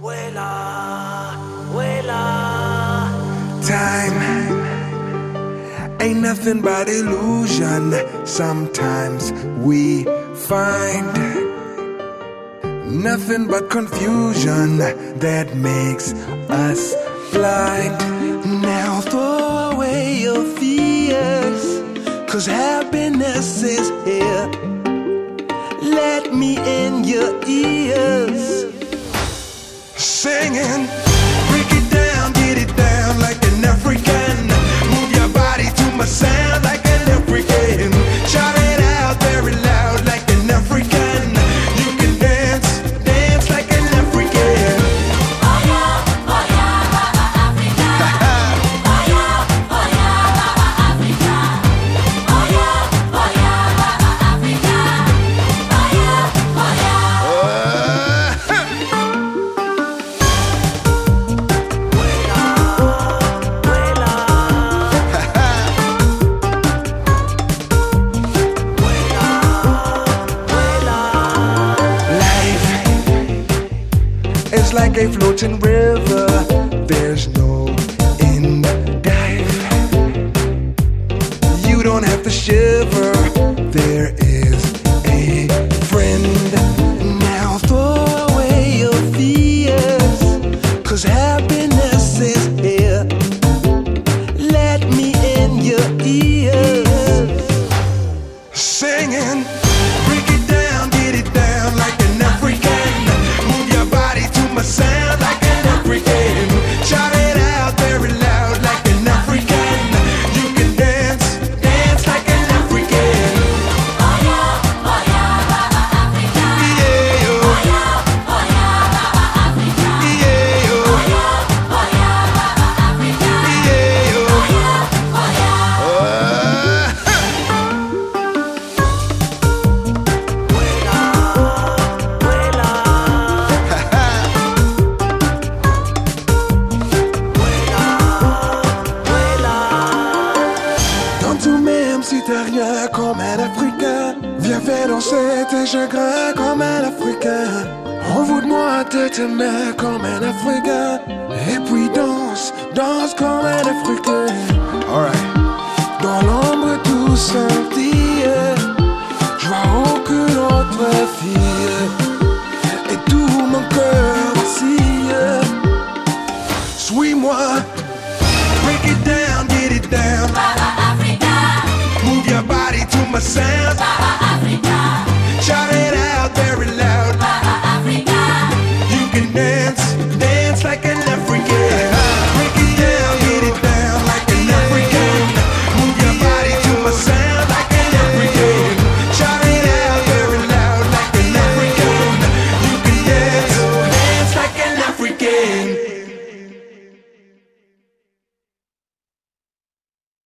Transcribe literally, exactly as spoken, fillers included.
Time ain't nothing but illusion. Sometimes we find nothing but confusion that makes us blind. Now throw away your fears, 'cause happiness is here. Let me in your ears, singing. Break it down, get it down like an African. Move your body to my sound like an African. Shout it out very loud like an African. You can dance, dance like an African. Oh yeah, oh yeah, Africa. Oh yeah, oh yeah, Africa. Oh yeah, oh yeah, Africa. Oh yeah, oh yeah. It's like a floating river, there's no end dive. You don't have to shiver, there is a friend. Now throw away your fears, 'cause happiness is here. Let me in your ears, singing. Break it down, get it down like an African. Move your body to my sound like an African. Shout it out very loud like an African. You can dance, dance like an African. Oh yeah, oh yeah, Africa. Yeah, Oh oh, yeah, oh yeah, Africa. yeah, Oh oh, yeah, oh yeah, Africa. yeah, Oh oh. yeah, oh yeah. Dans tout même si t'as rien comme un Africain, viens faire danser tes chagrins comme un Africain. Envoie-moi tes mains comme un Africain, et puis danse, danse comme un Africain. Alright. Dans l'ombre tout scintille, je vois aucune autre fille, et tout mon cœur vacille. Suis-moi, break it down, get it down. Move your body to my sound. Shout it out very loud. You can dance, dance like an African. Break it down, get it down like an African. Move your body to my sound like an African. Shout it out very loud like an African. You can dance, dance like an African.